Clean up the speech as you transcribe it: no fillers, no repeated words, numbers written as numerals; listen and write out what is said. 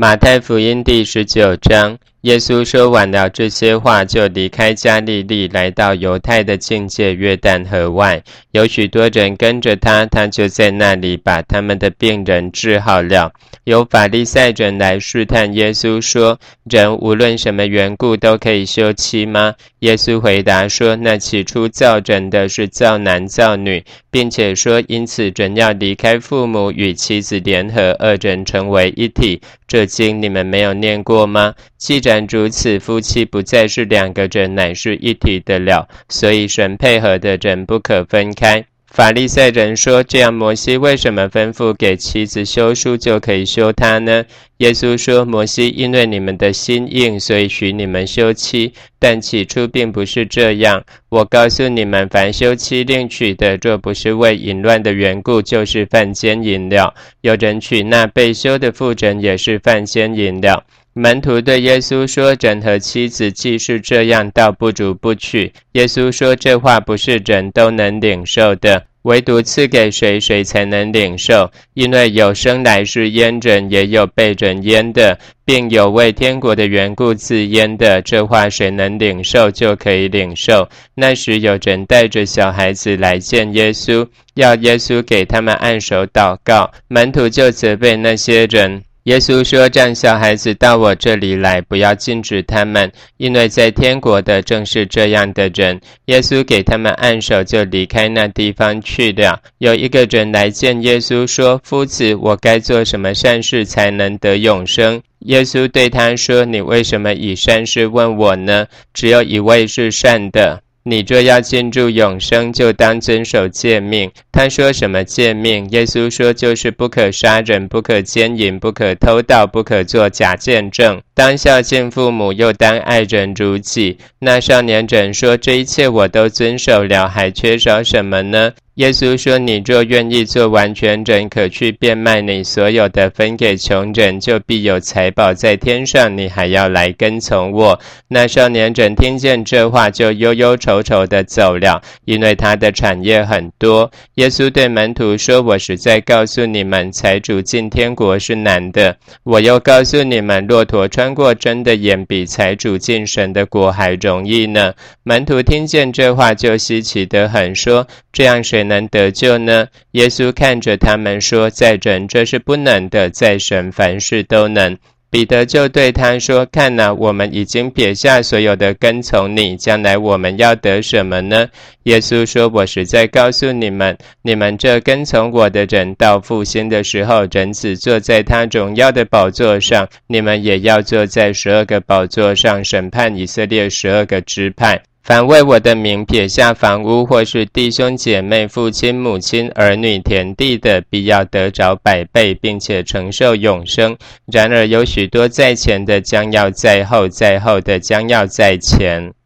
马太福音第19章，耶稣说完了这些话，就离开加利利，来到犹太的境界约旦河外。有许多人跟着他，他就在那里把他们的病人治好了。有法利赛人来试探耶稣说：人无论什么缘故都可以休妻吗？耶稣回答说：那起初造人的是造男造女，并且说因此人要离开父母，与妻子联合，二人成为一体。这经你们没有念过吗？既然如此，夫妻不再是两个人，乃是一体的了。所以神配合的人不可分开。法利赛人说：这样摩西为什么吩咐给妻子休书就可以休她呢？耶稣说：摩西因为你们的心硬，所以许你们休妻，但起初并不是这样。我告诉你们，凡休妻另娶的，若不是为淫乱的缘故，就是犯奸淫了。有人娶那被休的妇人，也是犯奸淫了。门徒对耶稣说：人和妻子既是这样，倒不如不娶。耶稣说：这话不是人都能领受的，唯独赐给谁，谁才能领受。因为有生来是阉人，也有被人阉的，并有为天国的缘故自阉的。这话谁能领受，就可以领受。那时有人带着小孩子来见耶稣，要耶稣给他们按手祷告。门徒就责备那些人。耶稣说：让小孩子到我这里来，不要禁止他们，因为在天国的正是这样的人。耶稣给他们按手，就离开那地方去了。有一个人来见耶稣说：夫子，我该做什么善事才能得永生？耶稣对他说：你为什么以善事问我呢？只有一位是善的。你若要进入永生，就当遵守诫命。他说：什么诫命？耶稣说：就是不可杀人，不可奸淫，不可偷盗，不可作假见证，当孝敬父母，又当爱人如己。那少年人说：这一切我都遵守了，还缺少什么呢？耶稣说：你若愿意做完全人，可去变卖你所有的，分给穷人，就必有财宝在天上，你还要来跟从我。那少年人听见这话，就忧忧愁愁地走了，因为他的产业很多。耶稣对门徒说：我实在告诉你们，财主进天国是难的。我又告诉你们，骆驼穿过针的眼，比财主进神的国还容易呢。门徒听见这话，就稀奇得很，说：这样谁能得救呢？耶稣看着他们说：在人这是不能的，在神凡事都能。彼得就对他说：看哪，我们已经撇下所有的跟从你，将来我们要得什么呢？耶稣说：我实在告诉你们，你们这跟从我的人，到复兴的时候，人子坐在他荣耀的宝座上，你们也要坐在12个宝座上，审判以色列12个支派。凡为我的名撇下房屋，或是弟兄姐妹、父亲母亲、儿女、田地的，必要得着100倍，并且承受永生。然而有许多在前的，将要在后；在后的，将要在前。